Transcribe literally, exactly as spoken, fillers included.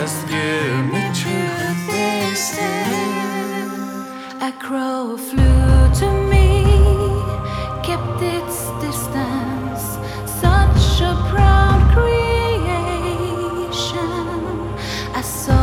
just give me truth. They said a crow flew to me, kept its distance, such a proud creation. I saw